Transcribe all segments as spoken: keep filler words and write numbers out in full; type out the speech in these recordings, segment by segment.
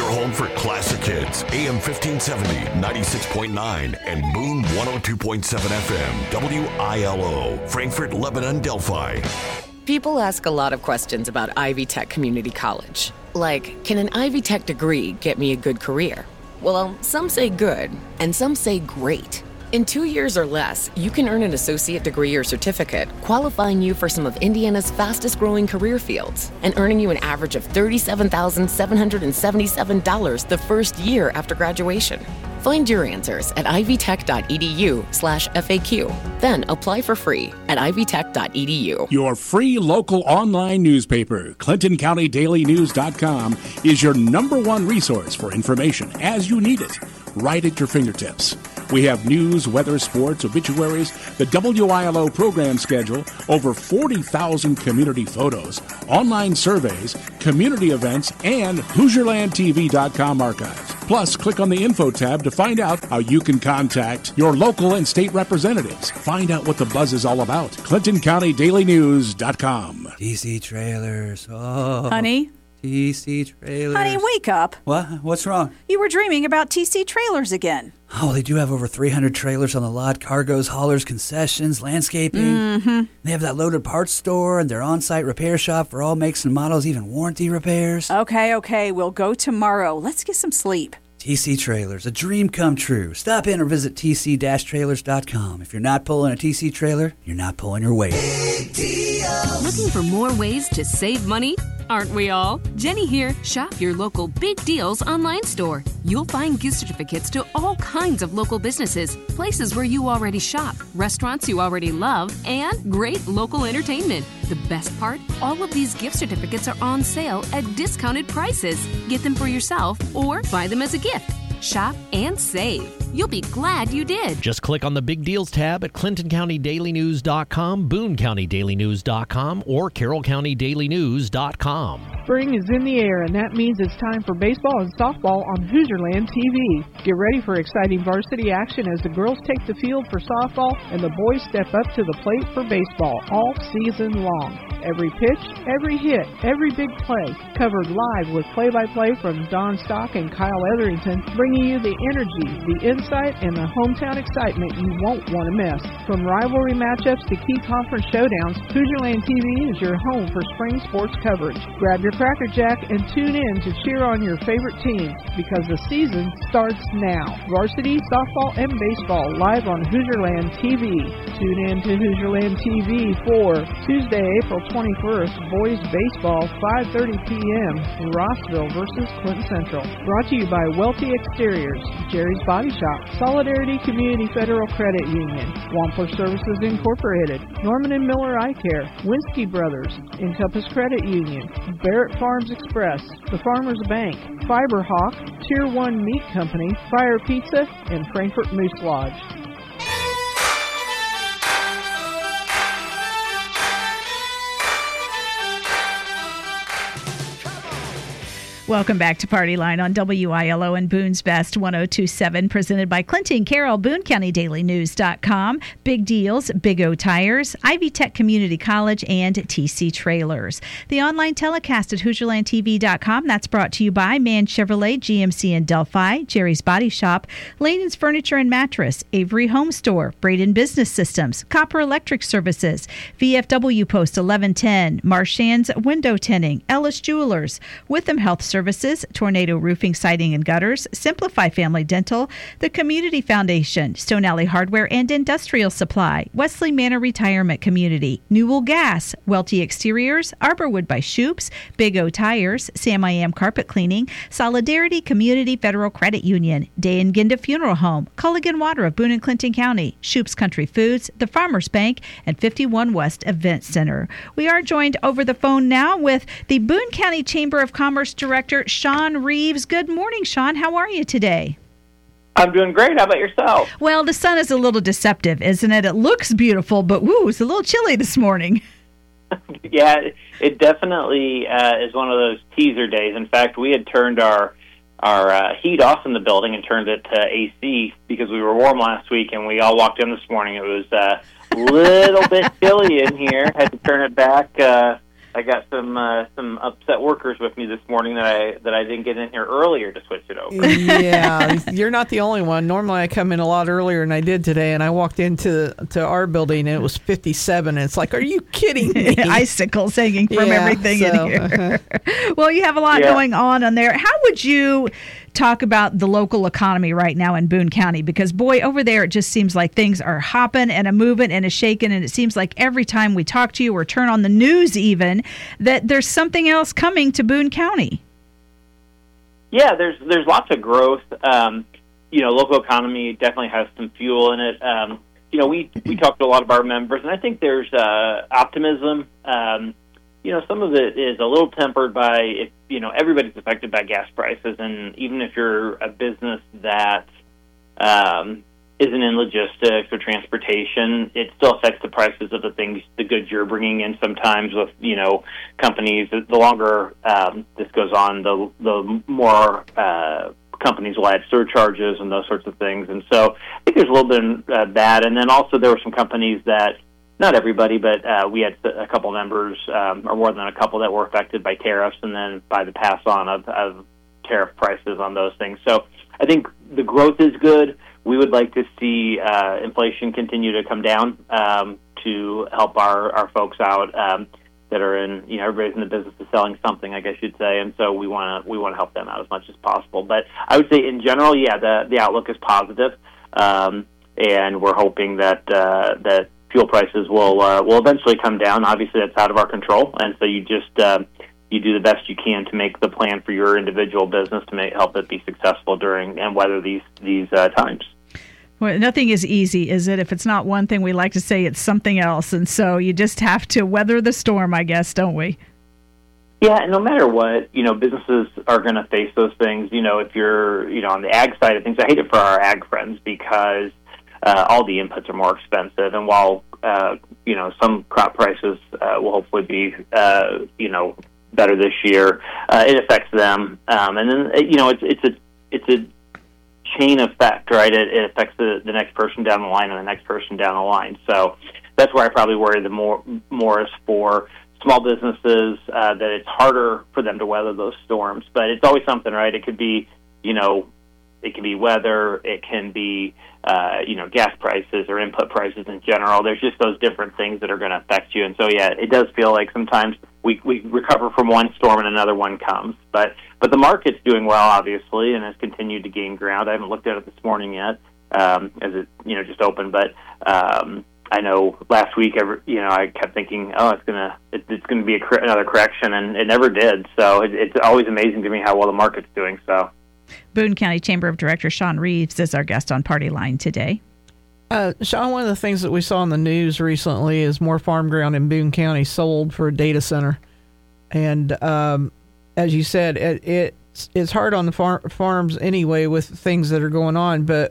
home for classic hits. A M fifteen seventy, ninety-six point nine, and Boone one oh two point seven F M. W I L O, Frankfort, Lebanon, Delphi. People ask a lot of questions about Ivy Tech Community College. Like, can an Ivy Tech degree get me a good career? Well, some say good, and some say great. In two years or less, you can earn an associate degree or certificate, qualifying you for some of Indiana's fastest-growing career fields, and earning you an average of thirty-seven thousand seven hundred seventy-seven dollars the first year after graduation. Find your answers at ivytech.edu slash FAQ. Then apply for free at ivytech.edu. Your free local online newspaper, Clinton County Daily News dot com, is your number one resource for information as you need it, right at your fingertips. We have news, weather, sports, obituaries, the W I L O program schedule, over forty thousand community photos, online surveys, community events, and Hoosier Land T V dot com archives. Plus, click on the info tab to find out how you can contact your local and state representatives. Find out what the buzz is all about. Clinton County Daily News dot com. T C Trailers. Oh. Honey? T C Trailers. Honey, wake up. What? What's wrong? You were dreaming about T C Trailers again. Oh, they do have over three hundred trailers on the lot. Cargoes, haulers, concessions, landscaping. Mm-hmm. They have that loaded parts store and their on-site repair shop for all makes and models, even warranty repairs. Okay, okay. We'll go tomorrow. Let's get some sleep. T C Trailers, a dream come true. Stop in or visit T C trailers dot com. If you're not pulling a T C trailer, you're not pulling your weight. Big deals. Looking for more ways to save money? Aren't we all? Jenny here. Shop your local Big Deals online store. You'll find gift certificates to all kinds of local businesses, places where you already shop, restaurants you already love, and great local entertainment. The best part? All of these gift certificates are on sale at discounted prices. Get them for yourself or buy them as a gift. Shop and save. You'll be glad you did. Just click on the Big Deals tab at Clinton County Daily News dot com, Boone County Daily News dot com, or Carroll County Daily News dot com. Spring is in the air, and that means it's time for baseball and softball on Hoosierland T V. Get ready for exciting varsity action as the girls take the field for softball and the boys step up to the plate for baseball all season long. Every pitch, every hit, every big play, covered live with play-by-play from Don Stock and Kyle Etherington, bringing you the energy, the insight, and the hometown excitement you won't want to miss. From rivalry matchups to key conference showdowns, Hoosierland T V is your home for spring sports coverage. Grab your Cracker Jack and tune in to cheer on your favorite teams because the season starts now. Varsity, softball, and baseball live on Hoosierland T V. Tune in to Hoosierland T V for Tuesday, April twenty-first, boys baseball, five thirty p.m. Rossville versus Clinton Central. Brought to you by Wealthy Exteriors, Jerry's Body Shop, Solidarity Community Federal Credit Union, Wampler Services Incorporated, Norman and Miller Eye Care, Winsky Brothers, Encompass Credit Union, Barrett Farms Express, The Farmers Bank, Fiberhawk, Tier one Meat Company, Fire Pizza, and Frankfort Moose Lodge. Welcome back to Party Line on W I L O and Boone's Best one oh two point seven, presented by Clinton Carroll, Boone County Daily News dot com, Big Deals, Big O Tires, Ivy Tech Community College, and T C Trailers. The online telecast at Hoosierland T V dot com, that's brought to you by Man Chevrolet, G M C in Delphi, Jerry's Body Shop, Lanen's Furniture and Mattress, Avery Home Store, Braden Business Systems, Copper Electric Services, V F W Post eleven ten, Marshan's Window Tinting, Ellis Jewelers, Witham Health Services, Services, Tornado Roofing, Siding, and Gutters, Simplify Family Dental, the Community Foundation, Stone Alley Hardware and Industrial Supply, Wesley Manor Retirement Community, Newell Gas, Welty Exteriors, Arborwood by Shoops, Big O Tires, Sam I Am Carpet Cleaning, Solidarity Community Federal Credit Union, Day and Ginda Funeral Home, Culligan Water of Boone and Clinton County, Shoops Country Foods, the Farmers Bank, and fifty-one West Event Center. We are joined over the phone now with the Boone County Chamber of Commerce Director, Sean Reeves. Good morning, Sean. How are you today? I'm doing great. How about yourself? Well, the sun is a little deceptive, isn't it? It looks beautiful, but woo, it's a little chilly this morning. Yeah, it definitely uh, is one of those teaser days. In fact, we had turned our our uh, heat off in the building and turned it to A C because we were warm last week, and we all walked in this morning. It was uh, a little bit chilly in here. Had to turn it back uh, I got some uh, some upset workers with me this morning that I that I didn't get in here earlier to switch it over. Yeah, you're not the only one. Normally I come in a lot earlier than I did today, and I walked into to our building and it was fifty-seven, and it's like, are you kidding me? Icicles hanging from yeah, everything so, in here. Well, you have a lot yeah. going on on there. How would you talk about the local economy right now in Boone County? Because, boy, over there it just seems like things are hopping and a moving and a shaking, and it seems like every time we talk to you or turn on the news even, that there's something else coming to Boone County. Yeah, there's there's lots of growth. Um, you know, local economy definitely has some fuel in it. Um, you know, we, we talk to a lot of our members, and I think there's uh, optimism. Um, you know, some of it is a little tempered by, if, you know, everybody's affected by gas prices, and even if you're a business that um, isn't in logistics or transportation, it still affects the prices of the things, the goods you're bringing in sometimes with, you know, companies. The longer um, this goes on, the, the more uh, companies will add surcharges and those sorts of things. And so I think there's a little bit of uh, that. And then also there were some companies that, not everybody, but uh, we had a couple members, um, or more than a couple, that were affected by tariffs and then by the pass on of, of tariff prices on those things. So I think the growth is good. We would like to see uh, inflation continue to come down um, to help our, our folks out um, that are in, you know, everybody's in the business of selling something, I guess you'd say, and so we want to we want to help them out as much as possible. But I would say in general, yeah, the the outlook is positive, um, and we're hoping that uh, that fuel prices will uh, will eventually come down. Obviously, that's out of our control, and so you just uh, you do the best you can to make the plan for your individual business to make help it be successful during and weather these these uh, times. Well, nothing is easy, is it? If it's not one thing, we like to say it's something else, and so you just have to weather the storm, I guess, don't we? Yeah, and no matter what, you know, businesses are going to face those things. You know, if you're, you know, on the ag side of things, I hate it for our ag friends because Uh, all the inputs are more expensive, and while uh, you know some crop prices uh, will hopefully be uh, you know better this year, uh, it affects them, um, and then you know it's it's a it's a chain effect, right? It, it affects the, the next person down the line and the next person down the line. So that's where I probably worry the more more is for small businesses uh, that it's harder for them to weather those storms. But it's always something, right? It could be you know. It can be weather, it can be, uh, you know, gas prices or input prices in general. There's just those different things that are going to affect you. And so, yeah, it does feel like sometimes we, we recover from one storm and another one comes. But but the market's doing well, obviously, and has continued to gain ground. I haven't looked at it this morning yet um, as it, you know, just opened. But um, I know last week, every, you know, I kept thinking, oh, it's going to it, it's going to be a cor- another correction, and it never did. So it, it's always amazing to me how well the market's doing. So. Boone County Chamber of Directors Sean Reeves is our guest on Party Line today. Uh, Sean, one of the things that we saw in the news recently is more farm ground in Boone County sold for a data center. And um, as you said, it, it's, it's hard on the far- farms anyway with things that are going on. But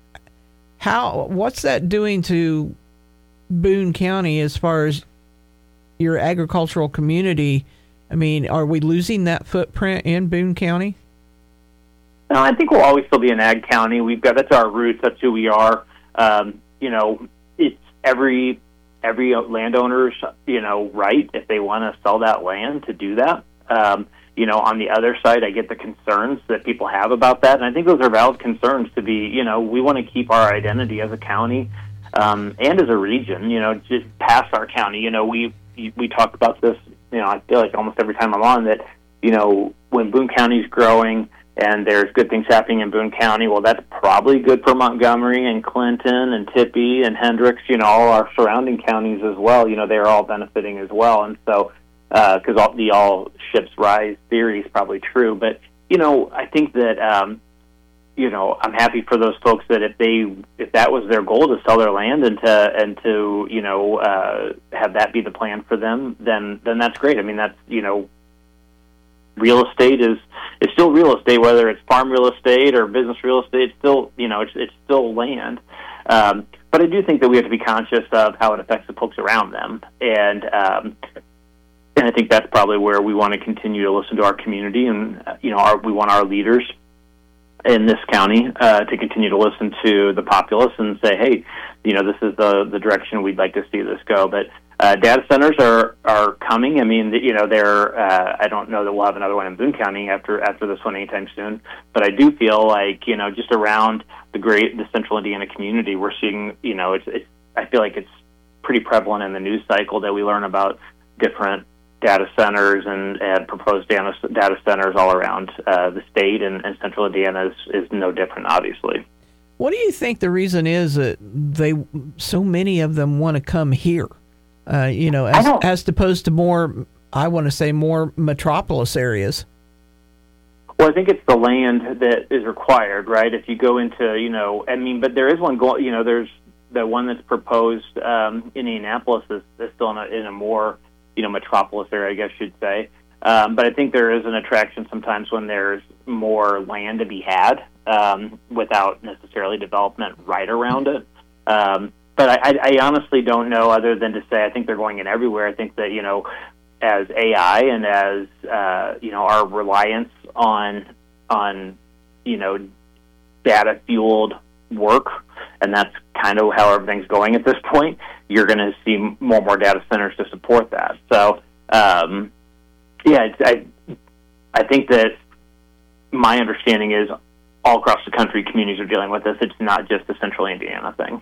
how? What's that doing to Boone County as far as your agricultural community? I mean, are we losing that footprint in Boone County? No, I think we'll always still be an ag county. We've got that's our roots. That's who we are. Um, you know, it's every every landowner's you know right if they want to sell that land to do that. Um, you know, on the other side, I get the concerns that people have about that, and I think those are valid concerns. To be, you know, we want to keep our identity as a county um, and as a region. You know, just past our county. You know, we we talk about this. You know, I feel like almost every time I'm on that. You know, when Boone County's growing. And there's good things happening in Boone County. Well, that's probably good for Montgomery and Clinton and Tippie and Hendricks, you know, all our surrounding counties as well. You know, they're all benefiting as well. And so, because uh, all the all ships rise theory is probably true. But, you know, I think that, um, you know, I'm happy for those folks that if they, if that was their goal to sell their land and to, and to, you know, uh, have that be the plan for them, then, then that's great. I mean, that's, you know, real estate is is still real estate, whether it's farm real estate or business real estate. It's still, you know, it's it's still land. Um, but I do think that we have to be conscious of how it affects the folks around them, and um, and I think that's probably where we want to continue to listen to our community, and uh, you know, our, we want our leaders in this county uh, to continue to listen to the populace and say, hey, you know, this is the the direction we'd like to see this go. But Uh, data centers are, are coming. I mean, you know, they're, uh, I don't know that we'll have another one in Boone County after after this one anytime soon, but I do feel like, you know, just around the great, the central Indiana community, we're seeing, you know, it's, it's I feel like it's pretty prevalent in the news cycle that we learn about different data centers and, and proposed data, data centers all around uh, the state, and, and central Indiana is, is no different, obviously. What do you think the reason is that they so many of them want to come here? Uh, you know, as, as opposed to more, I want to say more metropolis areas. Well, I think it's the land that is required, right? If you go into, you know, I mean, but there is one going, you know, there's the one that's proposed um, in Indianapolis is, is still in a, in a more, you know, metropolis area, I guess you'd say. Um, but I think there is an attraction sometimes when there's more land to be had um, without necessarily development right around it. Um, But I, I honestly don't know, other than to say I think they're going in everywhere. I think that, you know, as A I and as, uh, you know, our reliance on, on you know, data-fueled work, and that's kind of how everything's going at this point, you're going to see more and more data centers to support that. So, um, yeah, it's, I, I think that my understanding is all across the country communities are dealing with this. It's not just a central Indiana thing.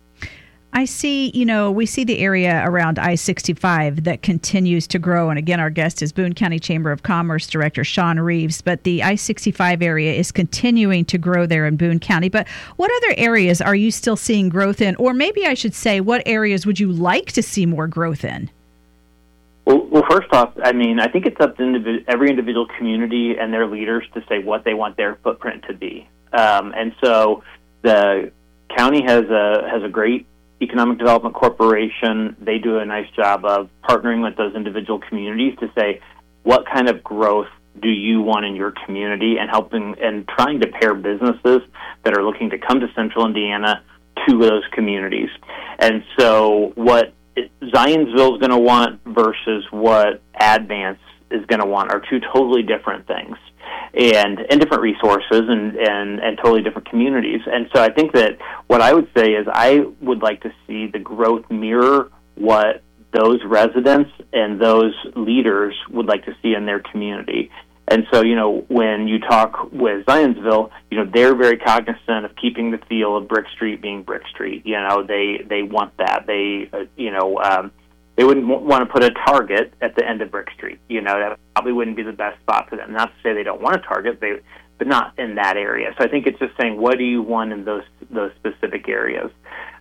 I see, you know, we see the area around I sixty-five that continues to grow. And again, our guest is Boone County Chamber of Commerce Director Sean Reeves. But the I sixty-five area is continuing to grow there in Boone County. But what other areas are you still seeing growth in? Or maybe I should say, what areas would you like to see more growth in? Well, well first off, I mean, I think it's up to individ- every individual community and their leaders to say what they want their footprint to be. Um, and so the county has a has a great Economic Development Corporation. They do a nice job of partnering with those individual communities to say, what kind of growth do you want in your community, and helping and trying to pair businesses that are looking to come to central Indiana to those communities. And so what Zionsville is going to want versus what Advance is going to want are two totally different things, and and different resources and, and, and totally different communities. And so I think that what I would say is I would like to see the growth mirror what those residents and those leaders would like to see in their community. And so, you know, when you talk with Zionsville, you know, they're very cognizant of keeping the feel of Brick Street being Brick Street. You know, they, they want that. They, uh, you know, um, they wouldn't w- want to put a Target at the end of Brick Street. You know, that probably wouldn't be the best spot for them. Not to say they don't want a Target, they, but not in that area. So I think it's just saying, what do you want in those those specific areas?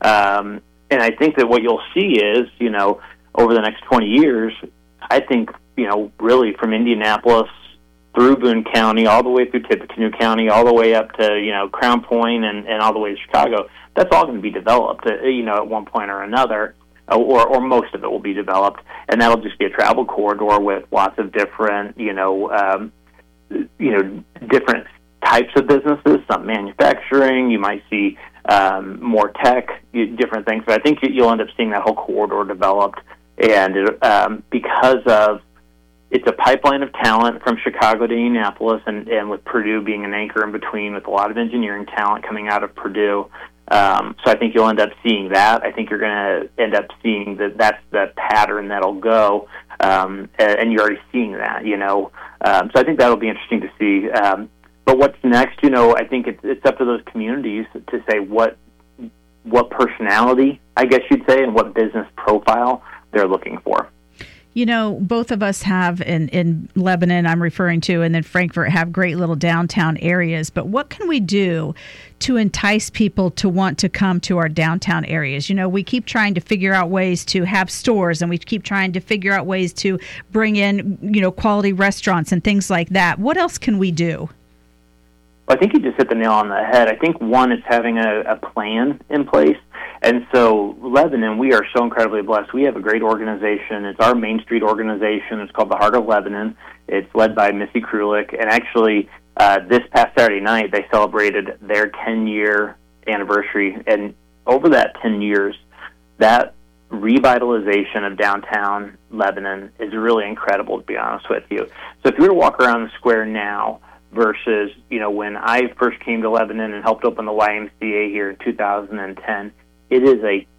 Um, and I think that what you'll see is, you know, over the next twenty years, I think, you know, really from Indianapolis through Boone County, all the way through Tippecanoe County, all the way up to, you know, Crown Point and, and all the way to Chicago, that's all going to be developed, uh, you know, at one point or another. Or, or most of it will be developed, and that'll just be a travel corridor with lots of different, you know, um, you know, different types of businesses. Some manufacturing, you might see um, more tech, different things. But I think you'll end up seeing that whole corridor developed, and it, um, because of it's a pipeline of talent from Chicago to Indianapolis, and, and with Purdue being an anchor in between, with a lot of engineering talent coming out of Purdue. Um, so I think you'll end up seeing that. I think you're going to end up seeing that that's the pattern that'll go, um, and you're already seeing that, you know. Um, so I think that'll be interesting to see. Um, but what's next, you know, I think it's, it's up to those communities to say what what personality, I guess you'd say, and what business profile they're looking for. You know, both of us have in, in Lebanon, I'm referring to, and then Frankfort have great little downtown areas. But what can we do to entice people to want to come to our downtown areas? You know, we keep trying to figure out ways to have stores, and we keep trying to figure out ways to bring in, you know, quality restaurants and things like that. What else can we do? Well, I think you just hit the nail on the head. I think one is having a, a plan in place. And so Lebanon, we are so incredibly blessed. We have a great organization. It's our Main Street organization. It's called the Heart of Lebanon. It's led by Missy Krulik. And actually, uh, this past Saturday night, they celebrated their ten-year anniversary. And over that ten years, that revitalization of downtown Lebanon is really incredible, to be honest with you. So if you were to walk around the square now versus, you know, when I first came to Lebanon and helped open the Y M C A here in two thousand ten, it is a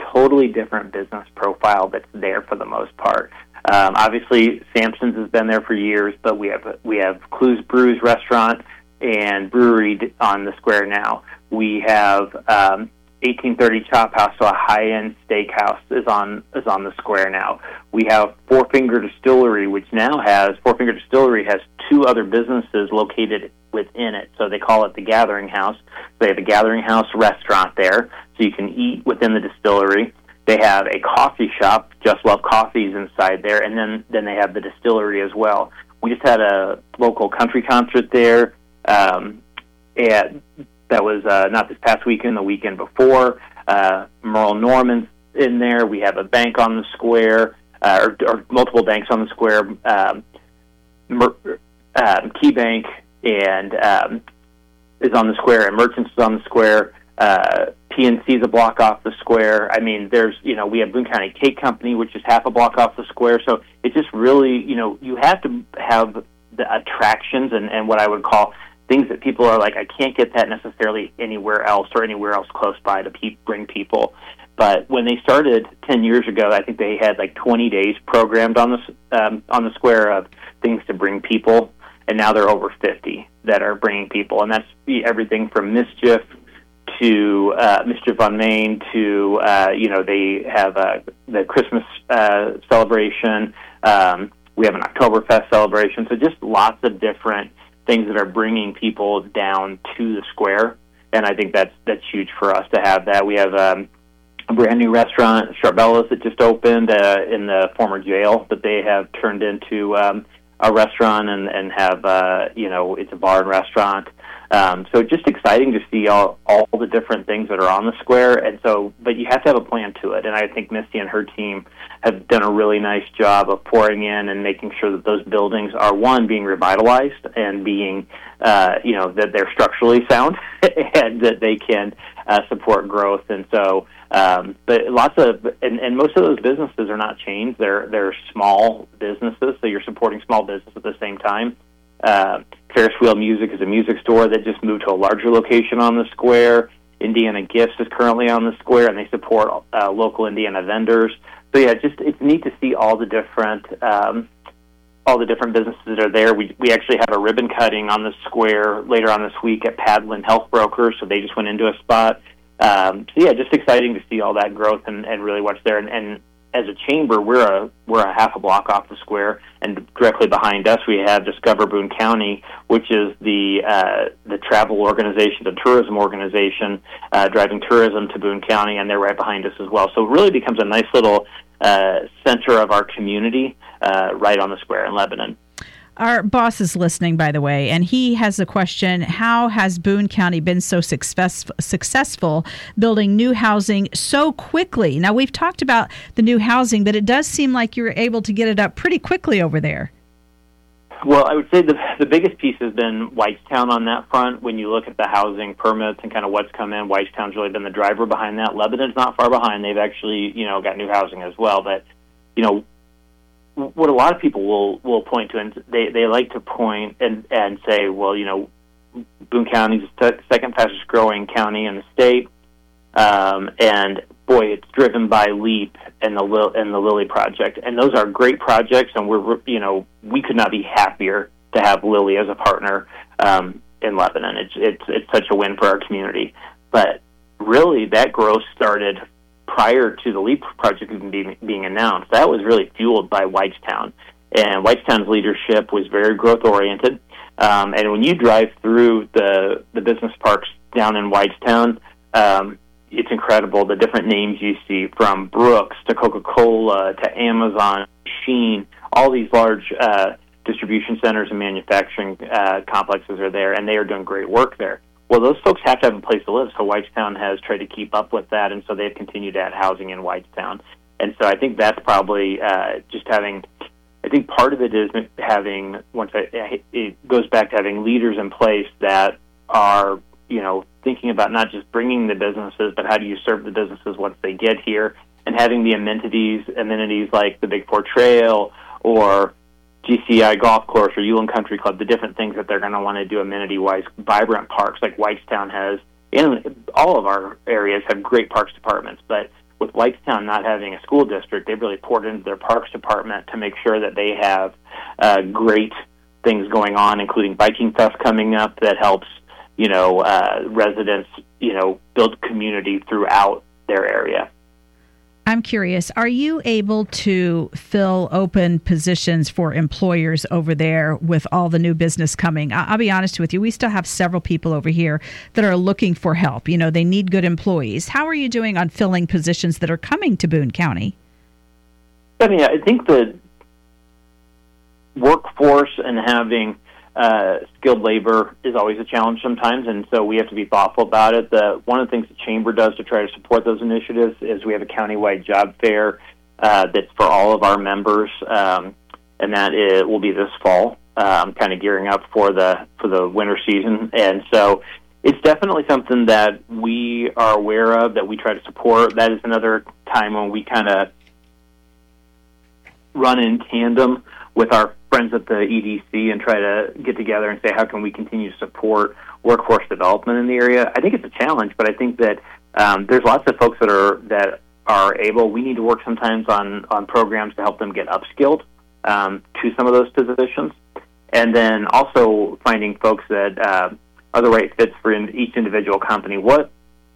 totally different business profile that's there for the most part. Um, obviously, Sampson's has been there for years, but we have we have Clues Brews restaurant and brewery on the square now. We have um, eighteen thirty Chop House, so a high-end steakhouse is on is on the square now. We have Four Finger Distillery, which now has Four Finger Distillery has two other businesses located within it, so they call it the Gathering House. They have a Gathering House restaurant there, so you can eat within the distillery. They have a coffee shop, Just Love Coffees, inside there, and then, then they have the distillery as well. We just had a local country concert there, um, and that was uh, not this past weekend, the weekend before. Uh, Merle Norman's in there. We have a bank on the square, uh, or, or multiple banks on the square, um, Mer- um, Key Bank and um, is on the square, and Merchants is on the square. Uh, P N C is a block off the square. I mean, there's, you know, we have Boone County Cake Company, which is half a block off the square. So it just really, you know, you have to have the attractions and, and what I would call things that people are like, I can't get that necessarily anywhere else or anywhere else close by to pe- bring people. But when they started ten years ago, I think they had like twenty days programmed on the, um, on the square of things to bring people. And now they're over fifty that are bringing people. And that's everything from Mischief to uh, Mischief on Main to, uh, you know, they have uh, the Christmas uh, celebration. Um, we have an Oktoberfest celebration. So just lots of different things that are bringing people down to the square. And I think that's that's huge for us to have that. We have um, a brand new restaurant, Charbella's, that just opened uh, in the former jail that they have turned into um, a restaurant and, and have, uh, you know, it's a bar and restaurant. Um, so just exciting to see all, all the different things that are on the square. And so, but you have to have a plan to it. And I think Misty and her team have done a really nice job of pouring in and making sure that those buildings are, one, being revitalized and being, uh, you know, that they're structurally sound and that they can uh, support growth. And so, um, but lots of, and, and most of those businesses are not chains. They're, they're small businesses. So you're supporting small business at the same time. Uh, Ferris Wheel Music is a music store that just moved to a larger location on the square. Indiana Gifts is currently on the square, and they support uh, local Indiana vendors. So yeah, just it's neat to see all the different um, all the different businesses that are there. We we actually have a ribbon cutting on the square later on this week at Padlin Health Brokers, so they just went into a spot. Um, so yeah, just exciting to see all that growth and, and really what's there. And, and as a chamber, we're a we're a half a block off the square, and directly behind us we have Discover Boone County, which is the uh, the travel organization, the tourism organization, uh, driving tourism to Boone County, and they're right behind us as well. So it really becomes a nice little uh, center of our community uh, right on the square in Lebanon. Our boss is listening, by the way, and he has a question. How has Boone County been so success, successful building new housing so quickly? Now, we've talked about the new housing, but it does seem like you were able to get it up pretty quickly over there. Well, I would say the the biggest piece has been Whitestown on that front. When you look at the housing permits and kind of what's come in, Whitestown's really been the driver behind that. Lebanon's not far behind. They've actually, you know, got new housing as well. But, you know, what a lot of people will, will point to, and they, they like to point and, and say, well, you know, Boone County is the second fastest growing county in the state, um, and boy, it's driven by LEAP and the and the Lilly project, and those are great projects, and we're you know we could not be happier to have Lilly as a partner um, in Lebanon. It's it's it's such a win for our community, but really that growth started prior to the LEAP project even being, being announced. That was really fueled by Whitestown. And Whitestown's leadership was very growth-oriented. Um, and when you drive through the, the business parks down in Whitestown, um, it's incredible the different names you see, from Brooks to Coca-Cola to Amazon, Shein. All these large uh, distribution centers and manufacturing uh, complexes are there, and they are doing great work there. Well, those folks have to have a place to live, so Whitestown has tried to keep up with that, and so they've continued to add housing in Whitestown. And so I think that's probably uh, just having, I think part of it is having, once I, it goes back to having leaders in place that are, you know, thinking about not just bringing the businesses, but how do you serve the businesses once they get here, and having the amenities, amenities like the Big Four Trail or G C I Golf Course or Ulan Country Club, the different things that they're going to want to do amenity-wise, vibrant parks like Whitestown has. And all of our areas have great parks departments, but with Whitestown not having a school district, they've really poured into their parks department to make sure that they have uh, great things going on, including biking fest coming up that helps, you know, uh, residents, you know, build community throughout their area. I'm curious, are you able to fill open positions for employers over there with all the new business coming? I'll be honest with you, we still have several people over here that are looking for help. You know, they need good employees. How are you doing on filling positions that are coming to Boone County? I mean, I think the workforce and having uh, skilled labor is always a challenge sometimes, and so we have to be thoughtful about it. The, one of the things the Chamber does to try to support those initiatives is we have a countywide job fair uh, that's for all of our members, um, and that is, will be this fall, um, kind of gearing up for the for the winter season. And so it's definitely something that we are aware of, that we try to support. That is another time when we kind of run in tandem with our friends at the E D C and try to get together and say, how can we continue to support workforce development in the area? I think it's a challenge, but I think that um, there's lots of folks that are that are able. We need to work sometimes on, on programs to help them get upskilled um, to some of those positions, and then also finding folks that uh, are the right fits for in each individual company. What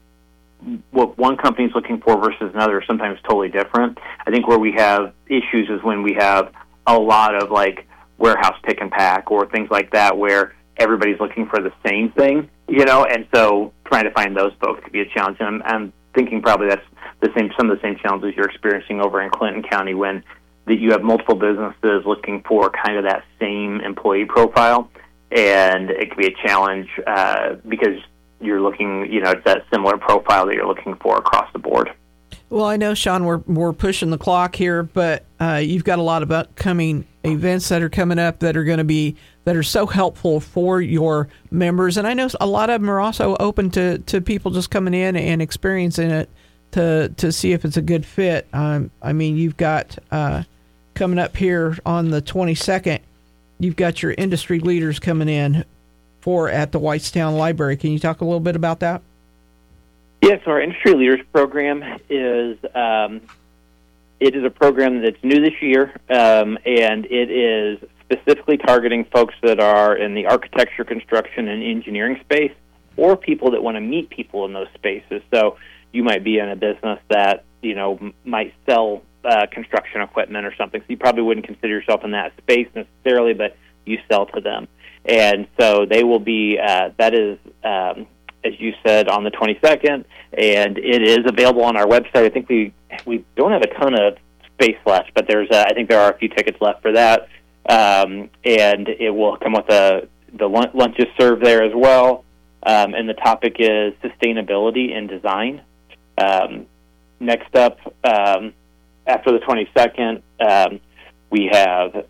what one company is looking for versus another is sometimes totally different. I think where we have issues is when we have a lot of like warehouse pick and pack or things like that where everybody's looking for the same thing, you know, and so trying to find those folks could be a challenge. And I'm, I'm thinking probably that's the same, some of the same challenges you're experiencing over in Clinton County when that you have multiple businesses looking for kind of that same employee profile, and it could be a challenge uh, because you're looking, you know, it's that similar profile that you're looking for across the board. Well, I know, Sean, we're we're pushing the clock here, but uh, you've got a lot of upcoming events that are coming up that are going to be that are so helpful for your members, and I know a lot of them are also open to, to people just coming in and experiencing it to to see if it's a good fit. Um, I mean, you've got uh, coming up here on the twenty-second, you've got your industry leaders coming in for at the Whitestown Library. Can you talk a little bit about that? Yes, so our Industry Leaders Program is um, it is a program that's new this year, um, and it is specifically targeting folks that are in the architecture, construction, and engineering space, or people that want to meet people in those spaces. So you might be in a business that, you know, m- might sell uh, construction equipment or something, so you probably wouldn't consider yourself in that space necessarily, but you sell to them. And so they will be, uh, that is... Um, as you said, on the twenty-second, and it is available on our website. I think we we don't have a ton of space left, but there's uh, I think there are a few tickets left for that, um, and it will come with a the lunch is served there as well. Um, and the topic is sustainability in design. Um, next up, um, after the twenty-second, um, we have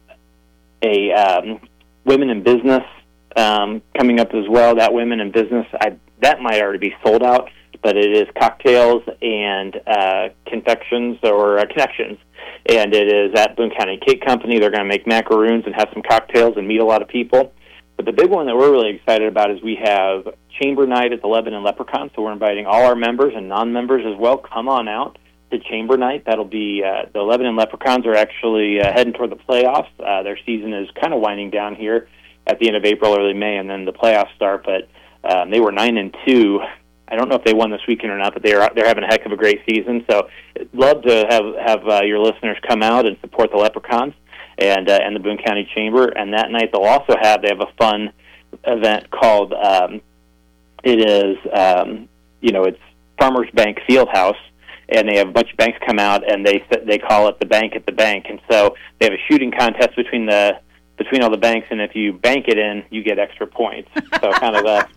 a um, women in business um, coming up as well. That women in business, I. That might already be sold out, but it is cocktails and uh, confections or uh, connections, and it is at Boone County Cake Company. They're going to make macaroons and have some cocktails and meet a lot of people. But the big one that we're really excited about is we have Chamber Night at the Lebanon Leprechaun, so we're inviting all our members and non-members as well. Come on out to Chamber Night. That'll be uh, the Lebanon Leprechauns are actually uh, heading toward the playoffs. Uh, their season is kind of winding down here at the end of April, early May, and then the playoffs start, but Um, they were nine and two. I don't know if they won this weekend or not, but they're they're having a heck of a great season. So, love to have have uh, your listeners come out and support the Leprechauns and uh, and the Boone County Chamber. And that night they'll also have they have a fun event called um, it is um, you know it's Farmers Bank Fieldhouse, and they have a bunch of banks come out and they they call it the Bank at the Bank. And so they have a shooting contest between the between all the banks, and if you bank it in, you get extra points. So kind of a...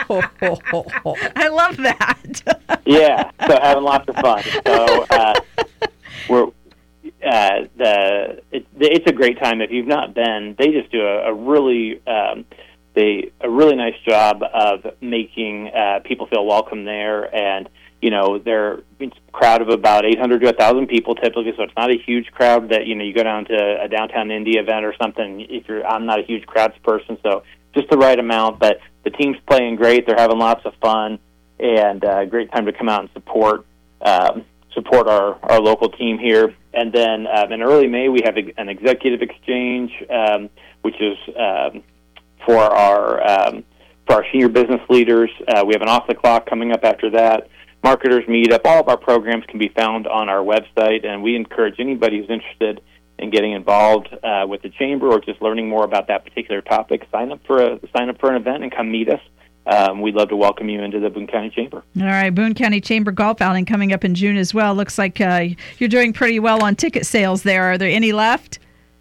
I love that. Yeah, so having lots of fun. So uh, we're uh, the it, it's a great time. If you've not been, they just do a, a really um, they a really nice job of making uh, people feel welcome there, and you know, they're a crowd of about eight hundred to one thousand people typically, so it's not a huge crowd that, you know, you go down to a downtown Indy event or something. If you're, I'm not a huge crowds person, so just the right amount. But the team's playing great. They're having lots of fun, and uh, great time to come out and support um, support our, our local team here. And then um, in early May, we have a, an executive exchange, um, which is um, for our um, for our senior business leaders. Uh, we have an off the clock coming up after that. Marketers meet up. All of our programs can be found on our website, and we encourage anybody who's interested in getting involved uh, with the chamber or just learning more about that particular topic. Sign up for a sign up for an event and come meet us. Um, we'd love to welcome you into the Boone County Chamber. All right, Boone County Chamber Golf Outing coming up in June as well. Looks like uh, you're doing pretty well on ticket sales there. Are there any left?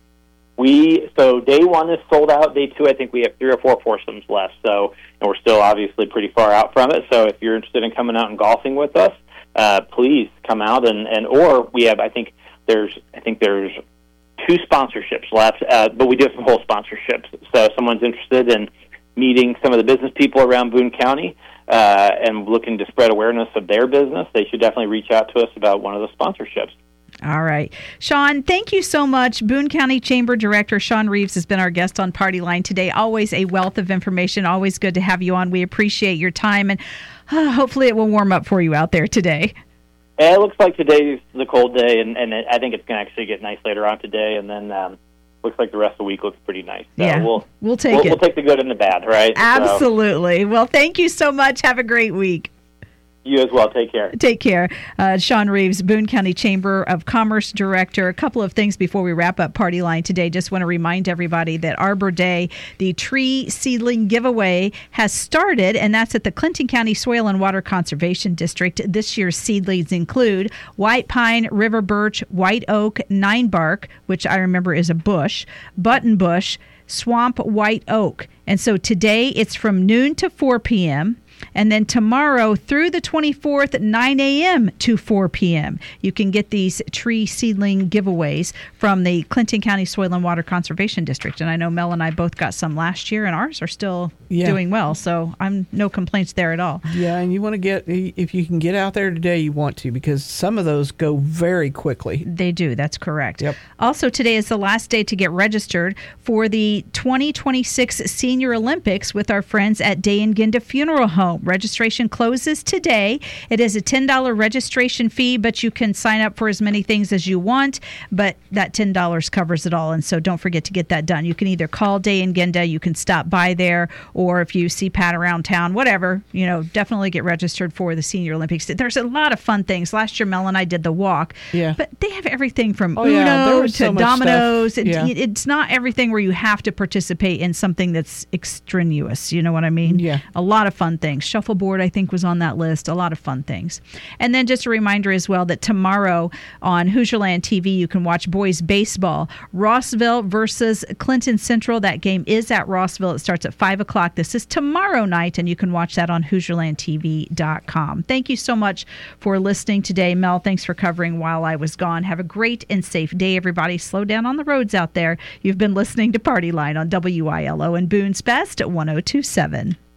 We so day one is sold out. Day two, I think we have three or four foursomes left. So, and we're still obviously pretty far out from it. So, if you're interested in coming out and golfing with us, uh, please come out and, and or we have I think there's I think there's two sponsorships left, uh, but we do have some whole sponsorships. So, if someone's interested in meeting some of the business people around Boone County uh, and looking to spread awareness of their business, they should definitely reach out to us about one of the sponsorships. All right. Sean, thank you so much. Boone County Chamber Director Sean Reeves has been our guest on Party Line today. Always a wealth of information. Always good to have you on. We appreciate your time, and uh, hopefully it will warm up for you out there today. It looks like today's the cold day, and, and I think it's going to actually get nice later on today, and then um, looks like the rest of the week looks pretty nice. So yeah, we'll, we'll take we'll, it. We'll take the good and the bad, right? Absolutely. So, well, thank you so much. Have a great week. You as well. Take care. Take care. Uh, Sean Reeves, Boone County Chamber of Commerce Director. A couple of things before we wrap up Party Line today. Just want to remind everybody that Arbor Day, the tree seedling giveaway, has started, and that's at the Clinton County Soil and Water Conservation District. This year's seedlings include white pine, river birch, white oak, nine bark, which I remember is a bush, button bush, swamp white oak. And so today it's from noon to four p.m., and then tomorrow through the twenty-fourth at nine a.m. to four p.m. You can get these tree seedling giveaways from the Clinton County Soil and Water Conservation District. And I know Mel and I both got some last year, and ours are still yeah. doing well. So I'm no complaints there at all. Yeah, and you want to get, if you can get out there today, you want to, because some of those go very quickly. They do. That's correct. Yep. Also, today is the last day to get registered for the twenty twenty-six Senior Olympics with our friends at Day and Ginda Funeral Home. Registration closes today. It is a ten dollars registration fee, but you can sign up for as many things as you want, but that ten dollars covers it all, and so don't forget to get that done. You can either call Day and Ginda, you can stop by there, or if you see Pat around town, whatever, you know, definitely get registered for the Senior Olympics. There's a lot of fun things. Last year, Mel and I did the walk, yeah. but they have everything from oh, Uno yeah. to so dominoes. It, yeah. It's not everything where you have to participate in something that's extraneous. You know what I mean? Yeah. A lot of fun things. Shuffleboard, I think, was on that list. A lot of fun things. And then just a reminder as well that tomorrow on Hoosierland T V, you can watch boys baseball. Rossville versus Clinton Central. That game is at Rossville. It starts at five o'clock. This is tomorrow night, and you can watch that on Hoosierland T V dot com. Thank you so much for listening today. Mel, thanks for covering while I was gone. Have a great and safe day, everybody. Slow down on the roads out there. You've been listening to Party Line on W I L O and Boone's Best at one oh two point seven.